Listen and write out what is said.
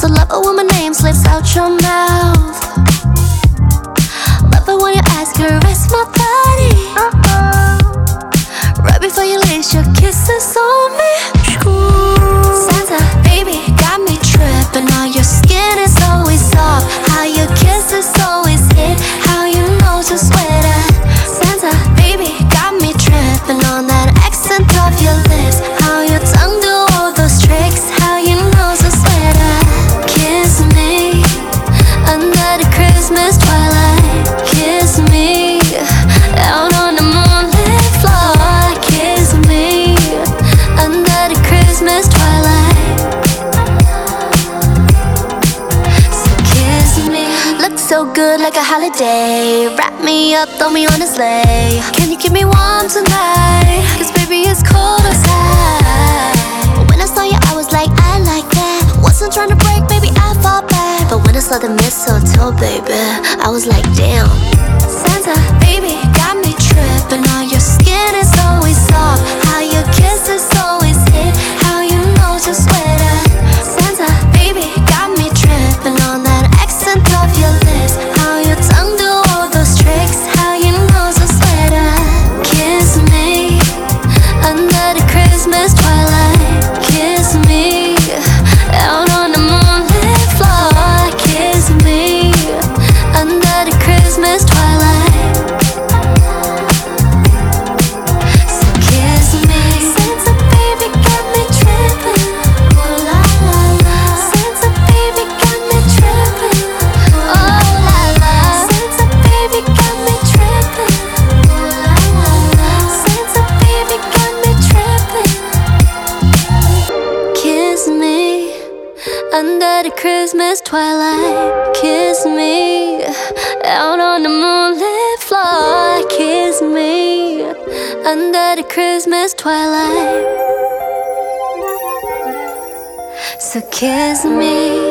So love it when my name slips out your mouth. Love it when your eyes caress my body. Right before you leave, your kisses on me. Santa, baby, got me tripping. All your skin is always soft. How your kisses always hit. How you know to sweat at. Santa, baby, got me tripping on that accent of your lips. How your tongue do all those tricks. How you know to sweat at. Kiss me under the Christmas twilight. Kiss me out on the moonlit floor. Kiss me under the Christmas twilight. So kiss me. Look so good like a holiday. Wrap me up, throw me on a sleigh. Can you keep me warm tonight? Cause baby it's cold outside. When I saw you I was like, I like that. Wasn't trying to break, baby I fall back. But when I saw the mistletoe, baby, I was like, damn. Santa, baby, got me tripping. All your skin is always soft. How your kisses always hit. How you know to sweat at. Santa, baby, got me tripping on that accent of your lips. How your tongue do all those tricks. How you know to sweat at. Kiss me under the Christmas twilight. Kiss me out on the moonlit floor. Kiss me under the Christmas twilight. So kiss me. Santa baby got me tripping. Oh la la la. Santa baby got me tripping. Oh la la. Santa baby got me tripping. Oh la la la. Santa baby got me tripping. Kiss me under the Christmas twilight. Kiss me out on the moonlit floor. Kiss me under the Christmas twilight. So kiss me.